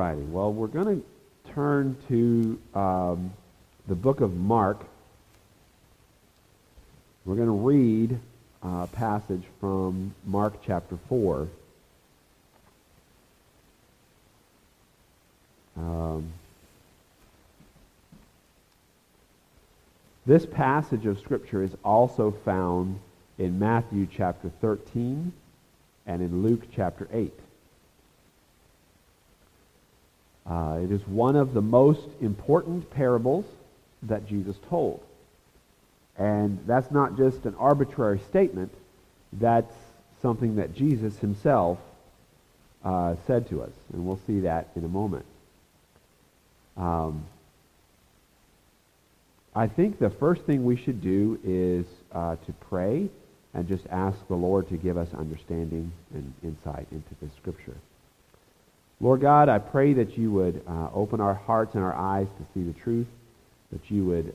righty. Well, we're going to turn to the book of Mark. We're going to read a passage from Mark chapter 4. This passage of Scripture is also found in Matthew chapter 13 and in Luke chapter 8. It is one of the most important parables that Jesus told. And that's not just an arbitrary statement. That's something that Jesus himself said to us. And we'll see that in a moment. I think the first thing we should do is to pray and just ask the Lord to give us understanding and insight into this Scripture. Lord God, I pray that you would open our hearts and our eyes to see the truth, that you would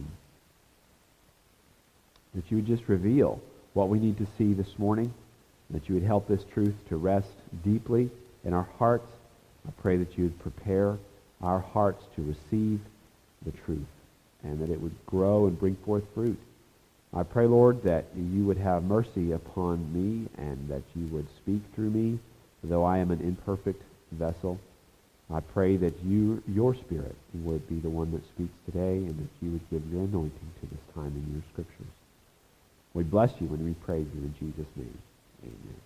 just reveal what we need to see this morning, that you would help this truth to rest deeply in our hearts. I pray that you would prepare our hearts to receive the truth and that it would grow and bring forth fruit. I pray, Lord, that you would have mercy upon me and that you would speak through me, though I am an imperfect vessel. I pray that your Spirit would be the one that speaks today and that you would give your anointing to this time in your Scriptures. We bless you and we praise you in Jesus' name. Amen.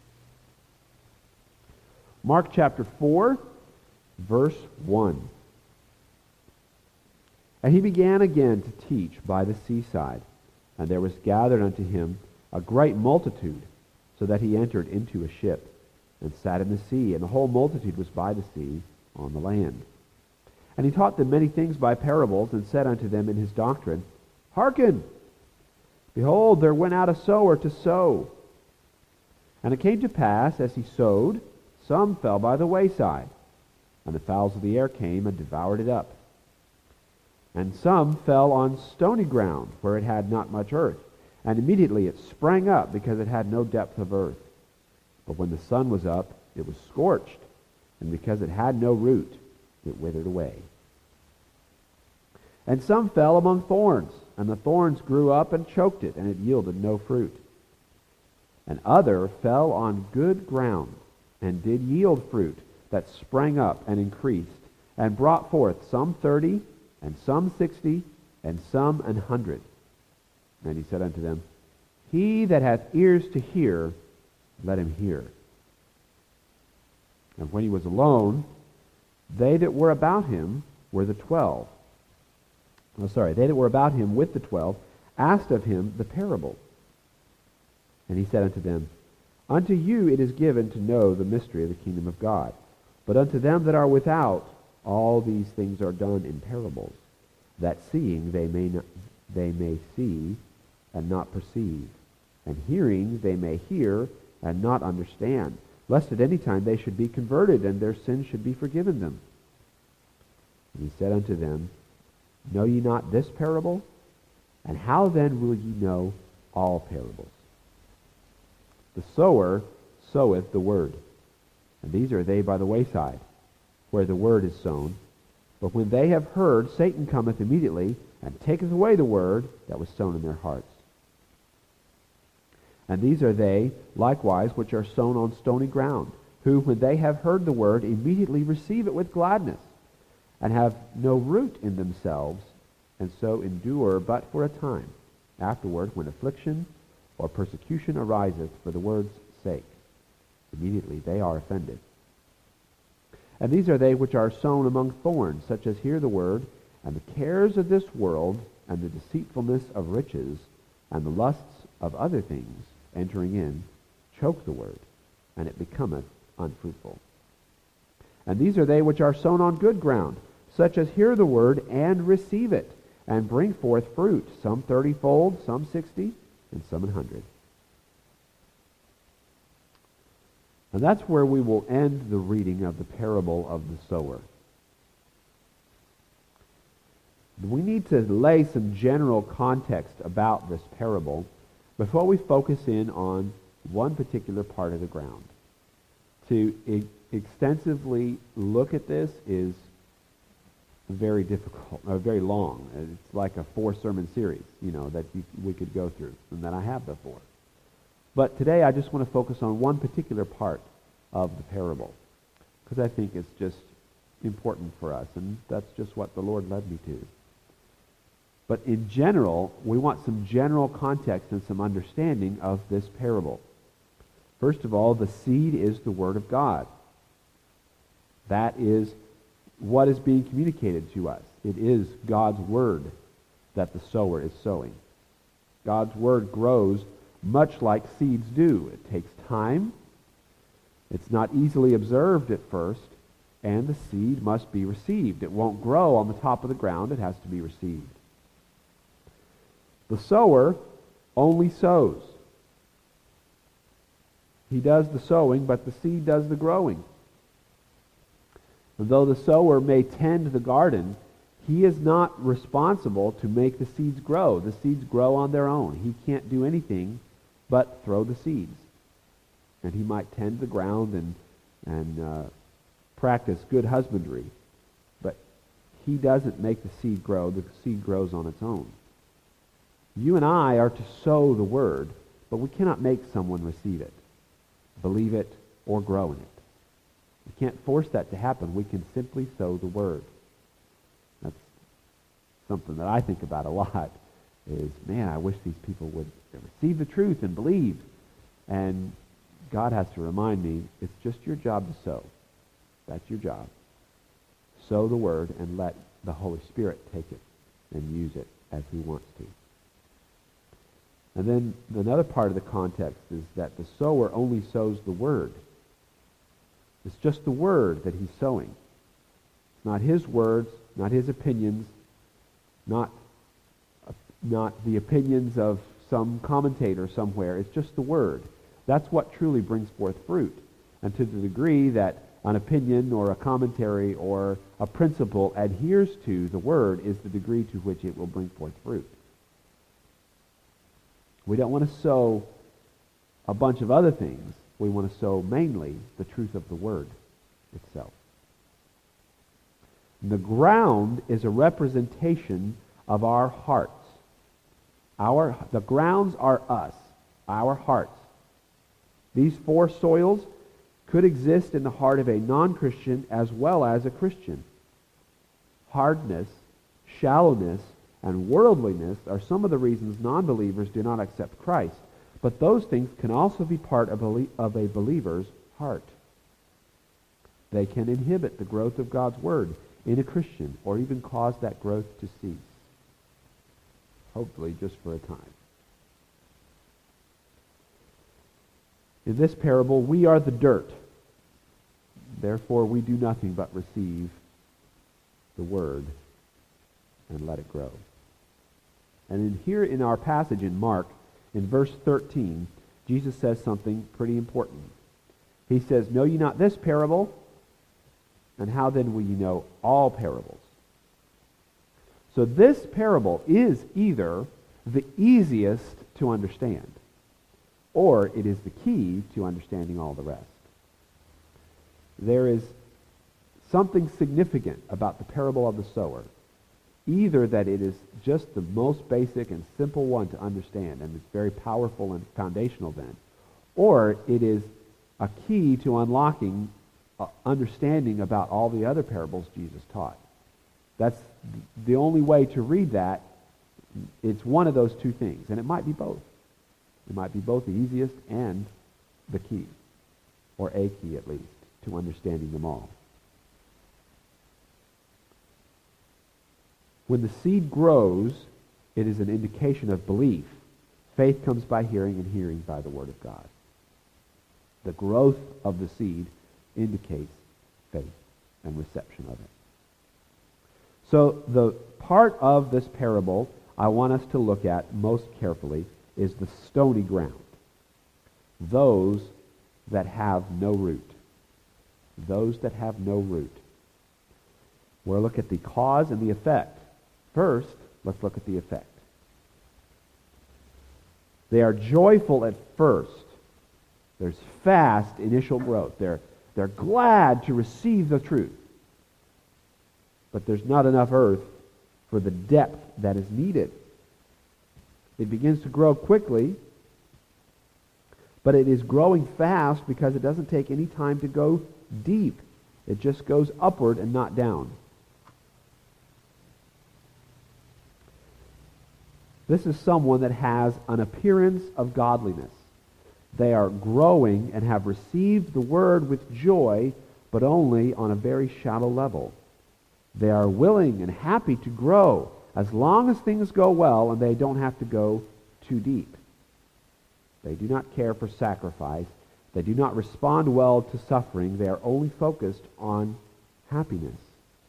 Mark chapter 4, verse 1. And he began again to teach by the seaside, and there was gathered unto him a great multitude, so that he entered into a ship, and sat in the sea, and the whole multitude was by the sea on the land. And he taught them many things by parables, and said unto them in his doctrine, Hearken! Behold, there went out a sower to sow. And it came to pass, as he sowed, some fell by the wayside, and the fowls of the air came and devoured it up. And some fell on stony ground, where it had not much earth, and immediately it sprang up, because it had no depth of earth. But when the sun was up, it was scorched, and because it had no root, it withered away. And some fell among thorns, and the thorns grew up and choked it, and it yielded no fruit. And other fell on good ground, and did yield fruit, that sprang up and increased, and brought forth some 30, and some 60, and some 100. And he said unto them, He that hath ears to hear, let him hear. And when he was alone, they that were about him were the 12. They that were about him with the 12 asked of him the parable. And he said unto them, Unto you it is given to know the mystery of the kingdom of God. But unto them that are without, all these things are done in parables, that seeing they may see and not perceive, and hearing they may hear and not understand, lest at any time they should be converted, and their sins should be forgiven them. And he said unto them, Know ye not this parable? And how then will ye know all parables? The sower soweth the word, and these are they by the wayside, where the word is sown. But when they have heard, Satan cometh immediately, and taketh away the word that was sown in their hearts. And these are they likewise which are sown on stony ground, who, when they have heard the word, immediately receive it with gladness, and have no root in themselves, and so endure but for a time. Afterward, when affliction or persecution ariseth for the word's sake, immediately they are offended. And these are they which are sown among thorns, such as hear the word, and the cares of this world, and the deceitfulness of riches, and the lusts of other things, entering in, choke the word, and it becometh unfruitful. And these are they which are sown on good ground, such as hear the word, and receive it, and bring forth fruit, some 30-fold, some 60, and some 100. And that's where we will end the reading of the parable of the sower. We need to lay some general context about this parable before we focus in on one particular part of the ground, to extensively look at this is very difficult, or very long. It's like a 4-sermon series, that we could go through, and that I have before. But today I just want to focus on one particular part of the parable, because I think it's just important for us, and that's just what the Lord led me to. But in general, we want some general context and some understanding of this parable. First of all, the seed is the Word of God. That is what is being communicated to us. It is God's Word that the sower is sowing. God's Word grows much like seeds do. It takes time. It's not easily observed at first, and the seed must be received. It won't grow on the top of the ground. It has to be received. The sower only sows. He does the sowing, but the seed does the growing. And though the sower may tend the garden, he is not responsible to make the seeds grow. The seeds grow on their own. He can't do anything but throw the seeds. And he might tend the ground and practice good husbandry, but he doesn't make the seed grow. The seed grows on its own. You and I are to sow the Word, but we cannot make someone receive it, believe it, or grow in it. We can't force that to happen. We can simply sow the Word. That's something that I think about a lot, is, man, I wish these people would receive the truth and believe. And God has to remind me, it's just your job to sow. That's your job. Sow the Word and let the Holy Spirit take it and use it as He wants to. And then another part of the context is that the sower only sows the Word. It's just the Word that he's sowing. It's not his words, not his opinions, not the opinions of some commentator somewhere. It's just the Word. That's what truly brings forth fruit. And to the degree that an opinion or a commentary or a principle adheres to the Word is the degree to which it will bring forth fruit. We don't want to sow a bunch of other things. We want to sow mainly the truth of the Word itself. And the ground is a representation of our hearts. The grounds are us, our hearts. These 4 soils could exist in the heart of a non-Christian as well as a Christian. Hardness, shallowness, and worldliness are some of the reasons non-believers do not accept Christ. But those things can also be part of a believer's heart. They can inhibit the growth of God's Word in a Christian, or even cause that growth to cease. Hopefully just for a time. In this parable, we are the dirt. Therefore, we do nothing but receive the Word and let it grow. And here in our passage in Mark, in verse 13, Jesus says something pretty important. He says, "Know ye not this parable? And how then will ye know all parables?" So this parable is either the easiest to understand, or it is the key to understanding all the rest. There is something significant about the parable of the sower. Either that it is just the most basic and simple one to understand, and it's very powerful and foundational then, or it is a key to unlocking understanding about all the other parables Jesus taught. That's the only way to read that. It's one of those two things, and it might be both. It might be both the easiest and the key, or a key at least, to understanding them all. When the seed grows, it is an indication of belief. Faith comes by hearing, and hearing by the Word of God. The growth of the seed indicates faith and reception of it. So the part of this parable I want us to look at most carefully is the stony ground. Those that have no root. Those that have no root. We'll look at the cause and the effect. First, let's look at the effect. They are joyful at first. There's fast initial growth. They're They're glad to receive the truth. But there's not enough earth for the depth that is needed. It begins to grow quickly, but it is growing fast because it doesn't take any time to go deep. It just goes upward and not down. This is someone that has an appearance of godliness. They are growing and have received the word with joy, but only on a very shallow level. They are willing and happy to grow as long as things go well and they don't have to go too deep. They do not care for sacrifice. They do not respond well to suffering. They are only focused on happiness.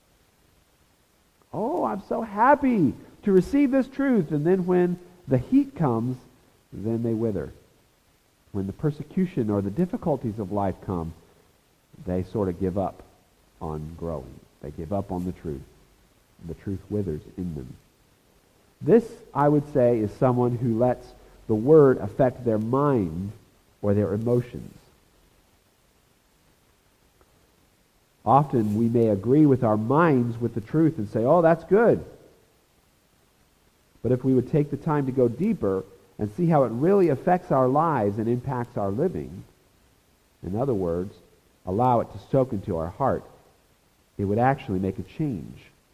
Oh, I'm so happy to receive this truth. And then when the heat comes, then they wither. When the persecution or the difficulties of life come, they sort of give up on growing. They give up on the truth. The truth withers in them. This, I would say, is someone who lets the word affect their mind or their emotions. Often we may agree with our minds with the truth and say, oh, that's good. But if we would take the time to go deeper and see how it really affects our lives and impacts our living, in other words, allow it to soak into our heart, it would actually make a change.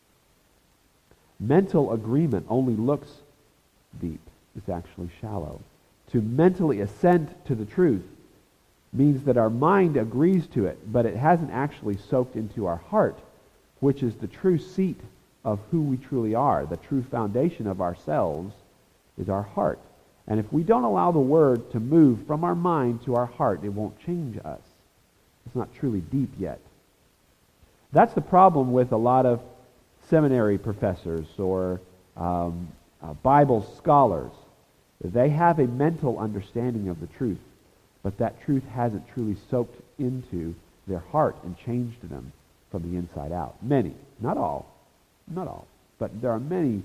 Mental agreement only looks deep. It's actually shallow. To mentally assent to the truth means that our mind agrees to it, but it hasn't actually soaked into our heart, which is the true seat of who we truly are. The true foundation of ourselves is our heart. And if we don't allow the word to move from our mind to our heart, it won't change us. It's not truly deep yet. That's the problem with a lot of seminary professors or Bible scholars. They have a mental understanding of the truth, but that truth hasn't truly soaked into their heart and changed them from the inside out. Many, not all, but there are many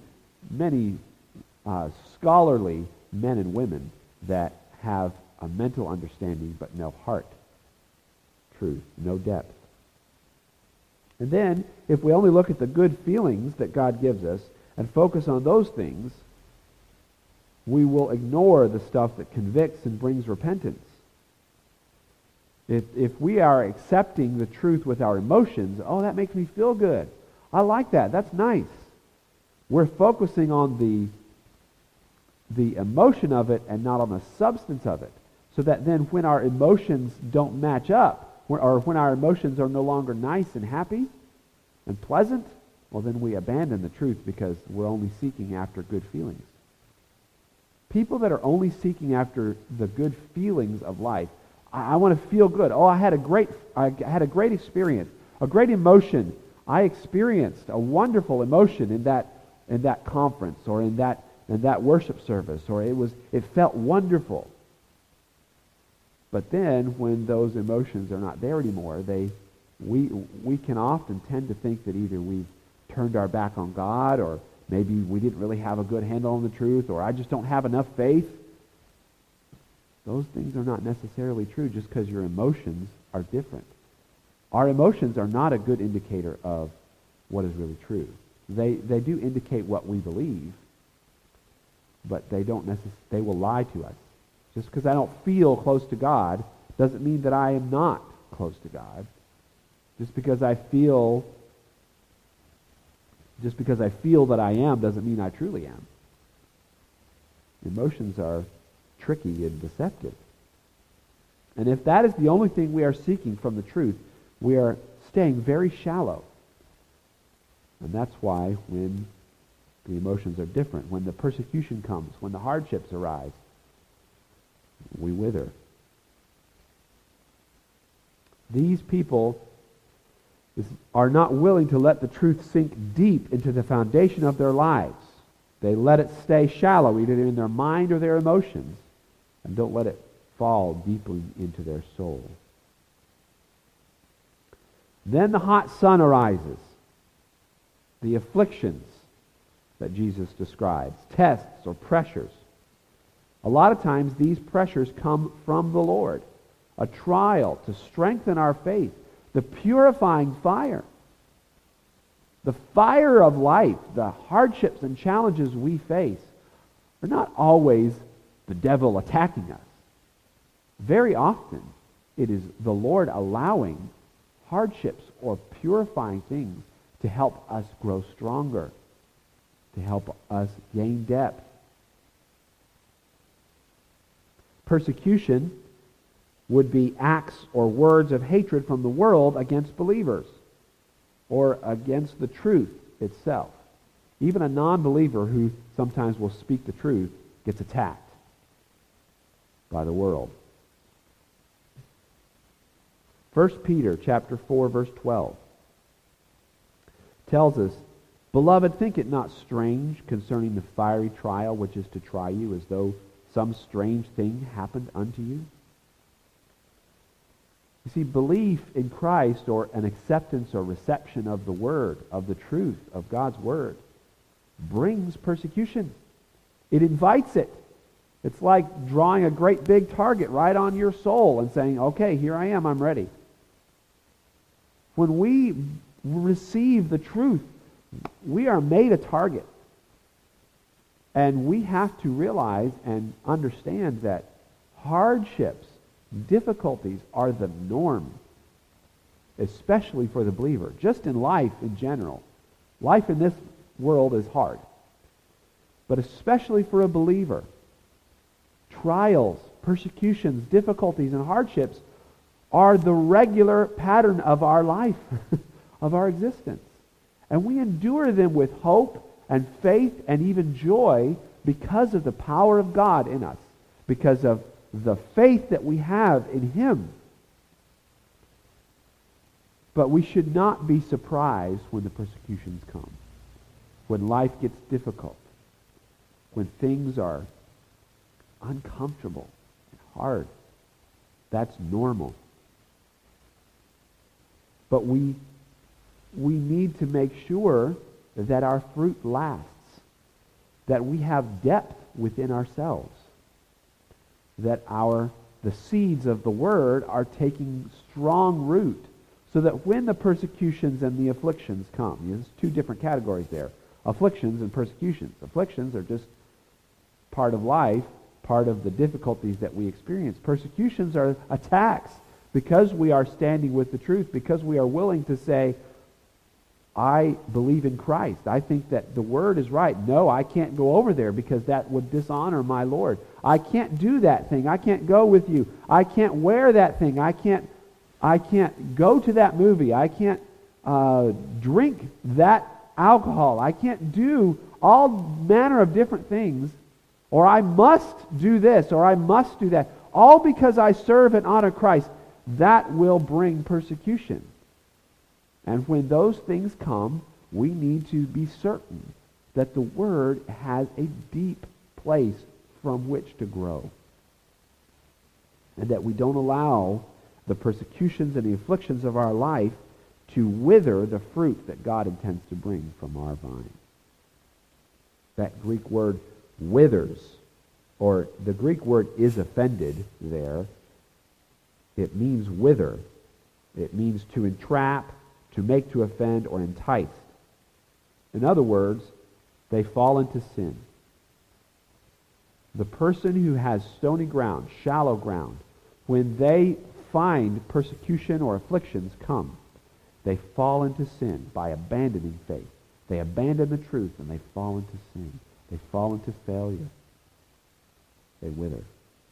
scholarly men and women that have a mental understanding but no heart, truth, no depth. And then, if we only look at the good feelings that God gives us and focus on those things, we will ignore the stuff that convicts and brings repentance. If we are accepting the truth with our emotions, oh, that makes me feel good. I like that. That's nice. We're focusing on the emotion of it and not on the substance of it. So that then when our emotions don't match up, or when our emotions are no longer nice and happy and pleasant, well, then we abandon the truth because we're only seeking after good feelings. People that are only seeking after the good feelings of life, I want to feel good. Oh, I had a great experience, a great emotion. I experienced a wonderful emotion in that conference or in that worship service, or it felt wonderful. But then, when those emotions are not there anymore, we can often tend to think that either we've turned our back on God, or maybe we didn't really have a good handle on the truth, or I just don't have enough faith. Those things are not necessarily true just because your emotions are different. Our emotions are not a good indicator of what is really true. They do indicate what we believe, but they will lie to us. Just because I don't feel close to God doesn't mean that I am not close to God. Just because I feel that I am doesn't mean I truly am. Emotions are tricky and deceptive. And if that is the only thing we are seeking from the truth, we are staying very shallow. And that's why when the emotions are different, when the persecution comes, when the hardships arise, we wither. These people are not willing to let the truth sink deep into the foundation of their lives. They let it stay shallow, either in their mind or their emotions, and don't let it fall deeply into their soul. Then the hot sun arises. The afflictions that Jesus describes, tests or pressures. A lot of times these pressures come from the Lord. A trial to strengthen our faith the purifying fire. The fire of life, the hardships and challenges we face, are not always the devil attacking us. Very often, it is the Lord allowing hardships or purifying things to help us grow stronger, to help us gain depth. Persecution would be acts or words of hatred from the world against believers or against the truth itself. Even a non-believer who sometimes will speak the truth gets attacked by the world. 1 Peter chapter 4, verse 12 tells us, "Beloved, think it not strange concerning the fiery trial which is to try you, as though some strange thing happened unto you." You see, belief in Christ, or an acceptance or reception of the Word, of the truth of God's Word, brings persecution. It invites it. It's like drawing a great big target right on your soul and saying, okay, here I am, I'm ready. When we receive the truth, we are made a target. And we have to realize and understand that hardships, difficulties are the norm, especially for the believer. Just in life in general. Life in this world is hard. But especially for a believer, trials, persecutions, difficulties, and hardships are the regular pattern of our life, of our existence. And we endure them with hope and faith and even joy because of the power of God in us, because of the faith that we have in Him. But we should not be surprised when the persecutions come, when life gets difficult, when things are uncomfortable and hard. That's normal. But we need to make sure that our fruit lasts, that we have depth within ourselves, that the seeds of the Word are taking strong root, so that when the persecutions and the afflictions come, there's two different categories there, afflictions and persecutions. Afflictions are just part of life, part of the difficulties that we experience. Persecutions are attacks because we are standing with the truth, because we are willing to say, I believe in Christ. I think that the Word is right. No, I can't go over there because that would dishonor my Lord. I can't do that thing. I can't go with you. I can't wear that thing. I can't go to that movie. I can't drink that alcohol. I can't do all manner of different things. Or I must do this, or I must do that. All because I serve and honor Christ. That will bring persecution. And when those things come, we need to be certain that the Word has a deep place from which to grow. And that we don't allow the persecutions and the afflictions of our life to wither the fruit that God intends to bring from our vine. That Greek word withers, or the Greek word is offended there. It means wither. It means to entrap, to make to offend, or entice. In other words, they fall into sin. The person who has stony ground, shallow ground, when they find persecution or afflictions come, they fall into sin by abandoning faith. They abandon the truth and they fall into sin. They fall into failure. They wither.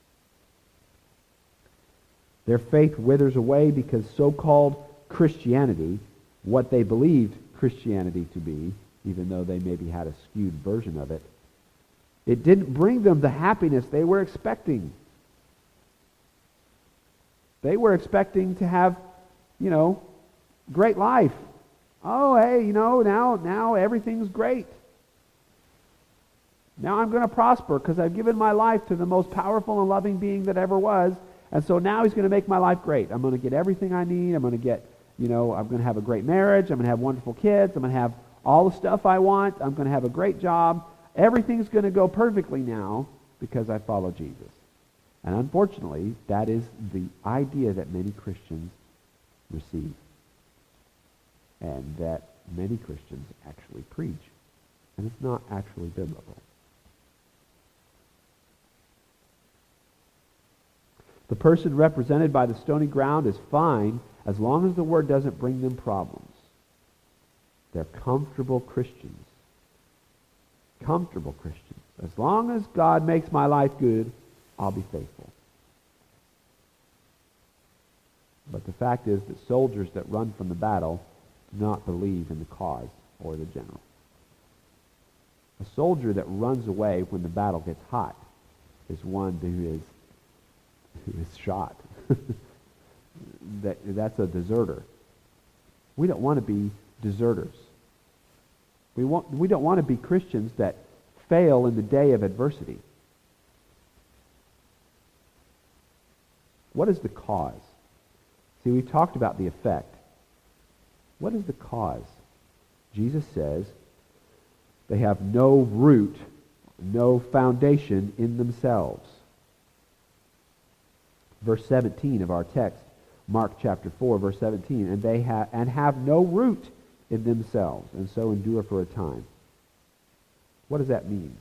Their faith withers away because so-called Christianity, what they believed Christianity to be, even though they maybe had a skewed version of it, it didn't bring them the happiness they were expecting. They were expecting to have, great life. Oh, hey, now everything's great. Now I'm going to prosper because I've given my life to the most powerful and loving being that ever was. And so now He's going to make my life great. I'm going to get everything I need. I'm going to get, I'm going to have a great marriage. I'm going to have wonderful kids. I'm going to have all the stuff I want. I'm going to have a great job. Everything's going to go perfectly now because I follow Jesus. And unfortunately, that is the idea that many Christians receive. and that many Christians actually preach. And it's not actually biblical. The person represented by the stony ground is fine as long as the word doesn't bring them problems. They're comfortable Christians. Comfortable Christians. As long as God makes my life good, I'll be faithful. But the fact is that soldiers that run from the battle do not believe in the cause or the general. A soldier that runs away when the battle gets hot is one who is shot. That's a deserter. We don't want to be deserters. We don't want to be Christians that fail in the day of adversity. What is the cause? See, we talked about the effect. What is the cause? Jesus says they have no root, no foundation in themselves. Verse 17 of our text, Mark chapter 4, verse 17, and they have no root in themselves, and so endure for a time. What does that mean?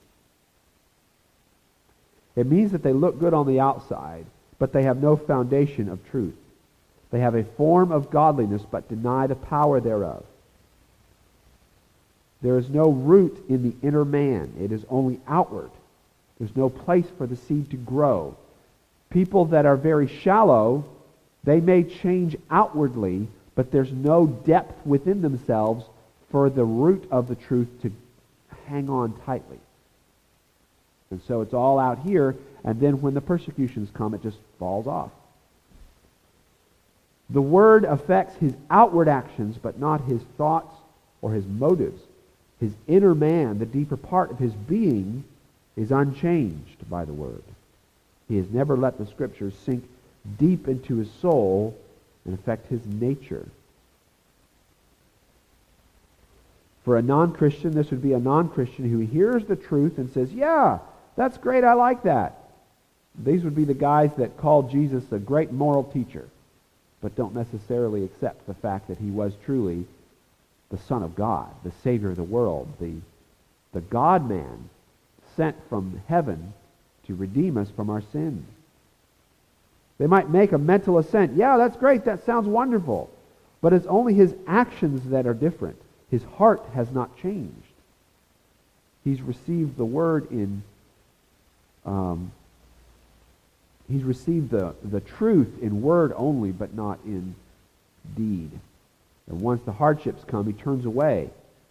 It means that they look good on the outside, but they have no foundation of truth. They have a form of godliness, but deny the power thereof. There is no root in the inner man. It is only outward. There's no place for the seed to grow. People that are very shallow, they may change outwardly, but there's no depth within themselves for the root of the truth to hang on tightly. And so it's all out here, and then when the persecutions come, it just falls off. The word affects his outward actions, but not his thoughts or his motives. His inner man, the deeper part of his being, is unchanged by the word. He has never let the Scriptures sink deep into his soul and affect his nature. For a non-Christian, this would be a non-Christian who hears the truth and says, yeah, that's great, I like that. These would be the guys that call Jesus a great moral teacher, but don't necessarily accept the fact that he was truly the Son of God, the Savior of the world, the God-man sent from heaven to redeem us from our sins. They might make a mental assent. Yeah, that's great. That sounds wonderful. But it's only his actions that are different. His heart has not changed. He's received the word in... he's received the truth in word only, but not in deed. And once the hardships come, he turns away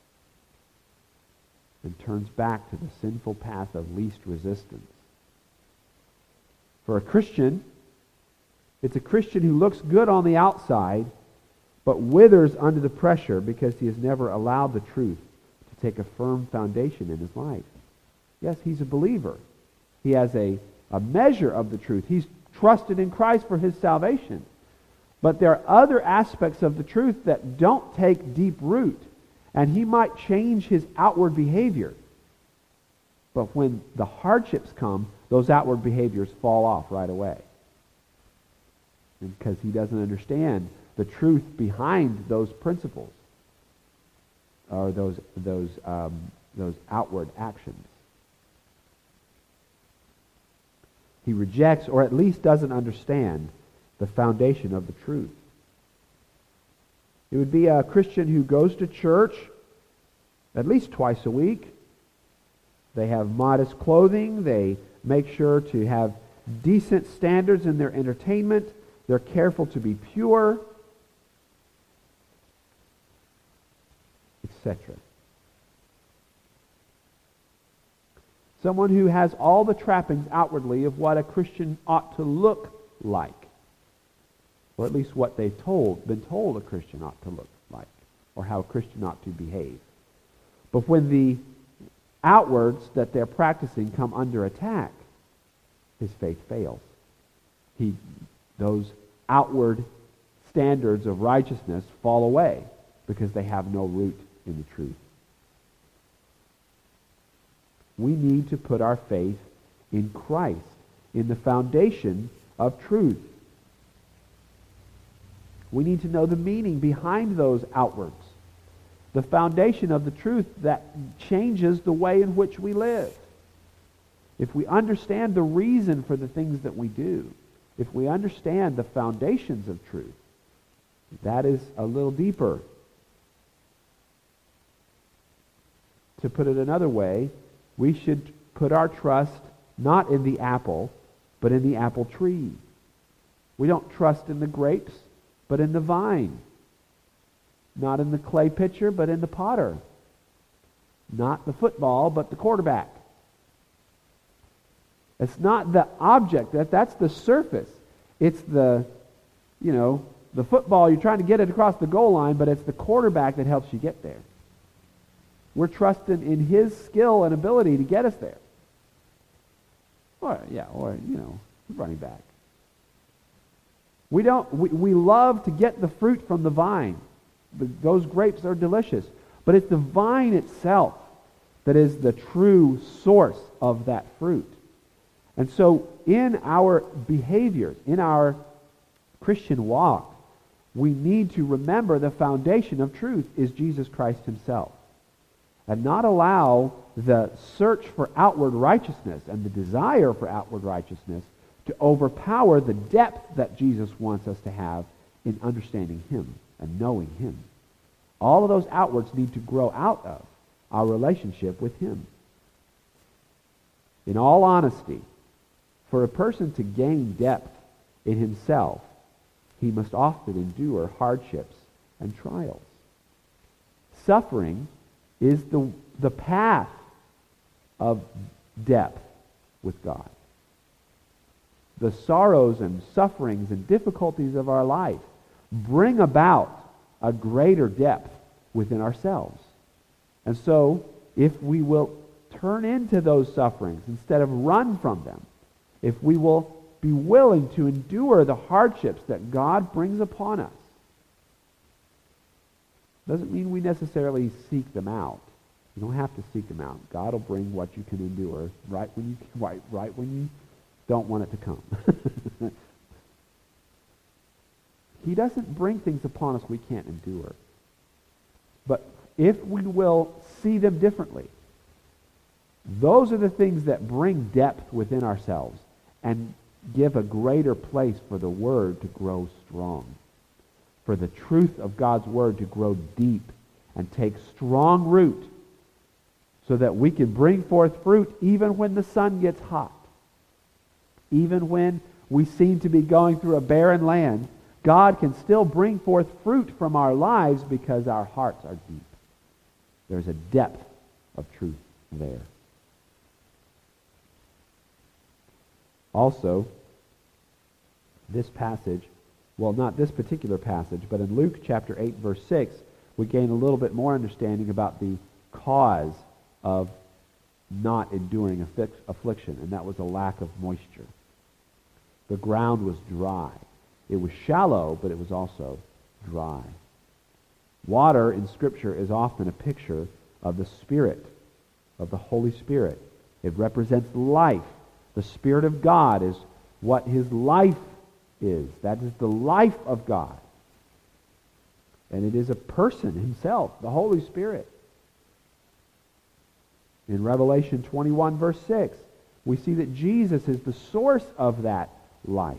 and turns back to the sinful path of least resistance. For a Christian, it's a Christian who looks good on the outside, but withers under the pressure because he has never allowed the truth to take a firm foundation in his life. Yes, he's a believer. He has a measure of the truth. He's trusted in Christ for his salvation. But there are other aspects of the truth that don't take deep root, and he might change his outward behavior. But when the hardships come, those outward behaviors fall off right away. Because he doesn't understand the truth behind those principles or those outward actions. He rejects, or at least doesn't understand, the foundation of the truth. It would be a Christian who goes to church at least twice a week. They have modest clothing. They make sure to have decent standards in their entertainment. They're careful to be pure, etc. Someone who has all the trappings outwardly of what a Christian ought to look like. Or at least what they've been told a Christian ought to look like, or how a Christian ought to behave. But when the outwards that they're practicing come under attack, his faith fails. Those outward standards of righteousness fall away because they have no root in the truth. We need to put our faith in Christ, in the foundation of truth. We need to know the meaning behind those outwards the foundation of the truth that changes the way in which we live. If we understand the reason for the things that we do, if we understand the foundations of truth, that is a little deeper. To put it another way, we should put our trust not in the apple, but in the apple tree. We don't trust in the grapes, but in the vine. Not in the clay pitcher, but in the potter. Not the football, but the quarterback. It's not the object. That's the surface. It's the football, you're trying to get it across the goal line, but it's the quarterback that helps you get there. We're trusting in his skill and ability to get us there. Or running back. We love to get the fruit from the vine. Those grapes are delicious. But it's the vine itself that is the true source of that fruit. And so in our behaviors, in our Christian walk, we need to remember the foundation of truth is Jesus Christ himself. And not allow the search for outward righteousness and the desire for outward righteousness to overpower the depth that Jesus wants us to have in understanding him and knowing him. All of those outwards need to grow out of our relationship with him. In all honesty, for a person to gain depth in himself, he must often endure hardships and trials. Suffering is the path of depth with God. The sorrows and sufferings and difficulties of our life bring about a greater depth within ourselves. And so, if we will turn into those sufferings instead of run from them, if we will be willing to endure the hardships that God brings upon us, doesn't mean we necessarily seek them out. You don't have to seek them out. God will bring what you can endure right when you don't want it to come. He doesn't bring things upon us we can't endure. But if we will see them differently, those are the things that bring depth within ourselves and give a greater place for the Word to grow strong, for the truth of God's Word to grow deep and take strong root so that we can bring forth fruit even when the sun gets hot. Even when we seem to be going through a barren land, God can still bring forth fruit from our lives because our hearts are deep. There's a depth of truth there. Also, this passage, well, not this particular passage, but in Luke chapter 8, verse 6, we gain a little bit more understanding about the cause of not enduring affliction, and that was a lack of moisture. The ground was dry. It was shallow, but it was also dry. Water in Scripture is often a picture of the Spirit, of the Holy Spirit. It represents life. The Spirit of God is what his life is. That is the life of God. And it is a person himself, the Holy Spirit. In Revelation 21, verse 6, we see that Jesus is the source of that life.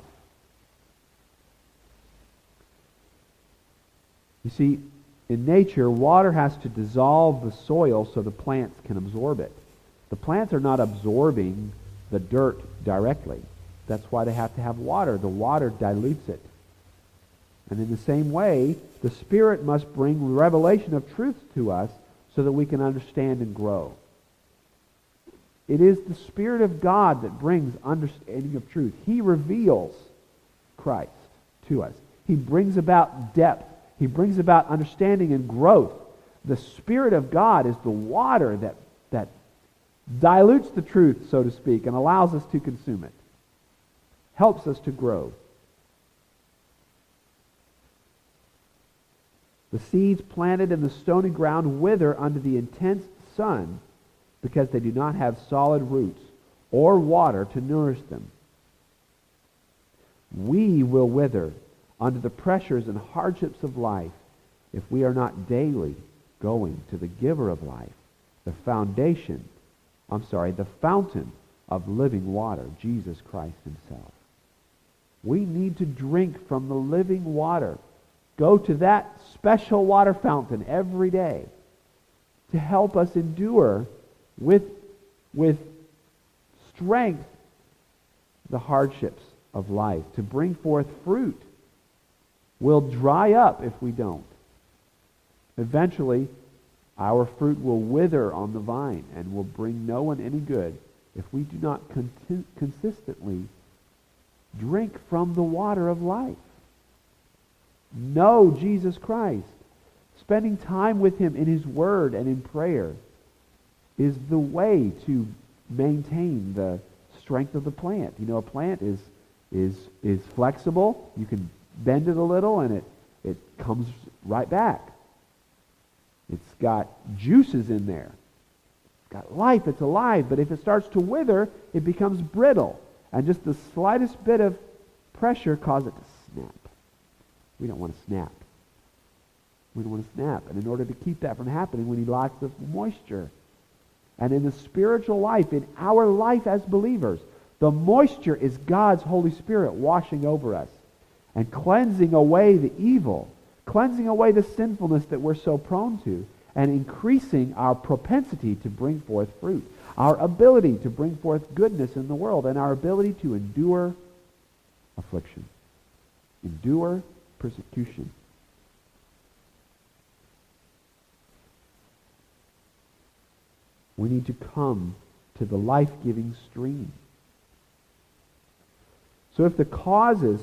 You see, in nature, water has to dissolve the soil so the plants can absorb it. The plants are not absorbing the dirt directly. That's why they have to have water. The water dilutes it. And in the same way, the Spirit must bring revelation of truth to us so that we can understand and grow. It is the Spirit of God that brings understanding of truth. He reveals Christ to us. He brings about depth. He brings about understanding and growth. The Spirit of God is the water that dilutes the truth, so to speak, and allows us to consume it. Helps us to grow. The seeds planted in the stony ground wither under the intense sun because they do not have solid roots or water to nourish them. We will wither under the pressures and hardships of life if we are not daily going to the giver of life, the fountain of living water, Jesus Christ himself. We need to drink from the living water. Go to that special water fountain every day to help us endure with strength the hardships of life, to bring forth fruit. We'll dry up if we don't. Eventually, our fruit will wither on the vine and will bring no one any good if we do not consistently drink from the water of life. Know Jesus Christ. Spending time with him in his word and in prayer is the way to maintain the strength of the plant. You know, a plant is flexible. You can bend it a little and it comes right back. It's got juices in there. It's got life. It's alive. But if it starts to wither, it becomes brittle. And just the slightest bit of pressure causes it to snap. We don't want to snap. We don't want to snap. And in order to keep that from happening, we need lots of moisture. And in the spiritual life, in our life as believers, the moisture is God's Holy Spirit washing over us and cleansing away the evil, cleansing away the sinfulness that we're so prone to, and increasing our propensity to bring forth fruit, our ability to bring forth goodness in the world, and our ability to endure affliction, endure persecution. We need to come to the life-giving stream. So if the causes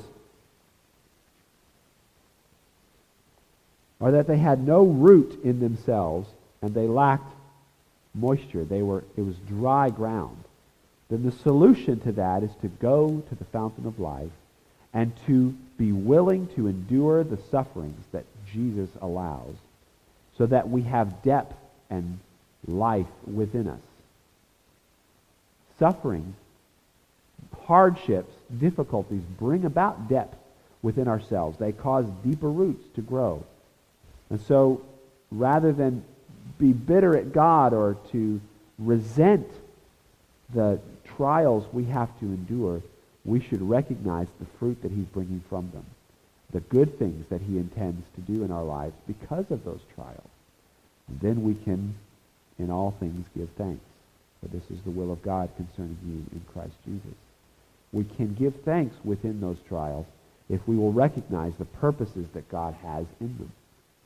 are that they had no root in themselves and they lacked moisture, it was dry ground, then the solution to that is to go to the fountain of life and to be willing to endure the sufferings that Jesus allows so that we have depth and life within us. Suffering, hardships, difficulties bring about depth within ourselves. They cause deeper roots to grow. And so, rather than be bitter at God or to resent the trials we have to endure, we should recognize the fruit that he's bringing from them, the good things that he intends to do in our lives because of those trials. And then we can, in all things, give thanks. For this is the will of God concerning you in Christ Jesus. We can give thanks within those trials if we will recognize the purposes that God has in them.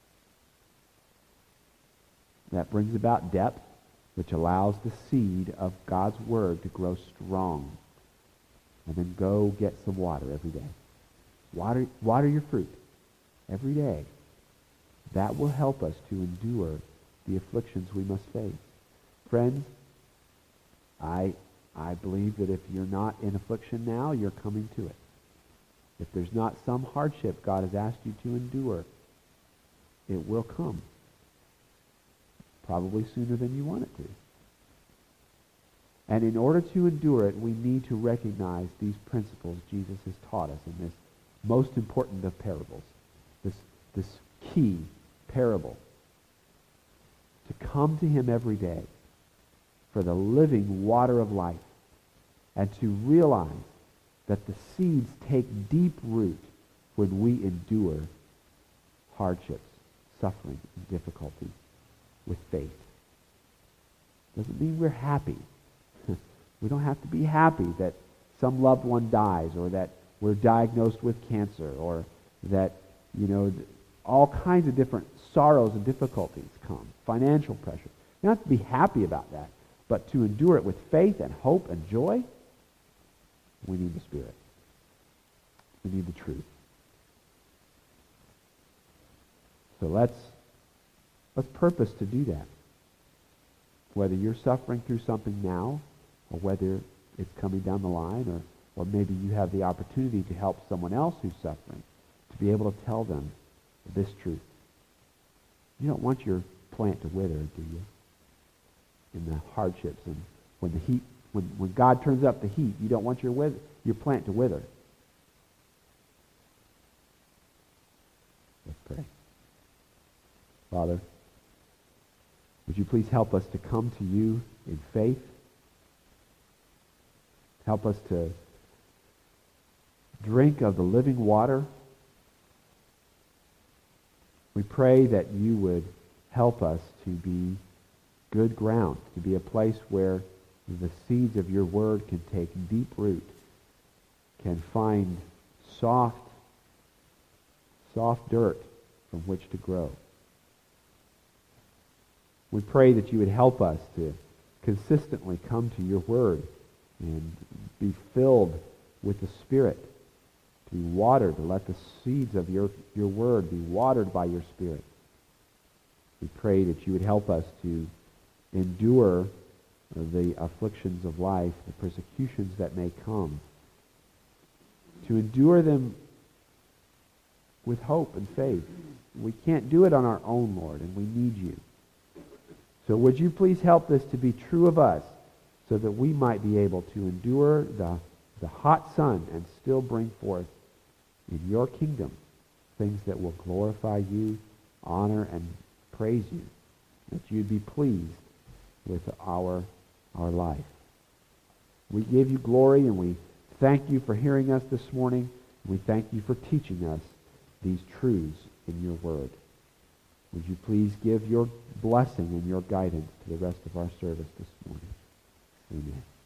That brings about depth, which allows the seed of God's word to grow strong. And then go get some water every day. Water your fruit every day. That will help us to endure the afflictions we must face. Friends, I believe that if you're not in affliction now, you're coming to it. If there's not some hardship God has asked you to endure, it will come. Probably sooner than you want it to. And in order to endure it, we need to recognize these principles Jesus has taught us in this most important of parables, this key parable. To come to him every day for the living water of life and to realize that the seeds take deep root when we endure hardships, suffering, and difficulties with faith. Doesn't mean we're happy. We don't have to be happy that some loved one dies or that we're diagnosed with cancer or that, all kinds of different sorrows and difficulties come. Financial pressure. You don't have to be happy about that. But to endure it with faith and hope and joy, we need the Spirit. We need the truth. So let's purpose to do that. Whether you're suffering through something now, or whether it's coming down the line, or maybe you have the opportunity to help someone else who's suffering, to be able to tell them this truth. You don't want your plant to wither, do you? In the hardships and when the heat, when God turns up the heat, you don't want your plant to wither. Let's pray. Father, Would you please help us to come to you in faith? Help us to drink of the living water. We pray that you would help us to be good ground, to be a place where the seeds of your word can take deep root, can find soft dirt from which to grow. We pray that you would help us to consistently come to your word and be filled with the Spirit, to be watered, to let the seeds of your word be watered by your Spirit. We pray that you would help us to endure the afflictions of life, the persecutions that may come, to endure them with hope and faith. We can't do it on our own, Lord, and we need you. So would you please help this to be true of us so that we might be able to endure the hot sun and still bring forth in your kingdom things that will glorify you, honor, and praise you, that you'd be pleased with our life. We give you glory and we thank you for hearing us this morning. We thank you for teaching us these truths in your word. Would you please give your blessing and your guidance to the rest of our service this morning? Amen.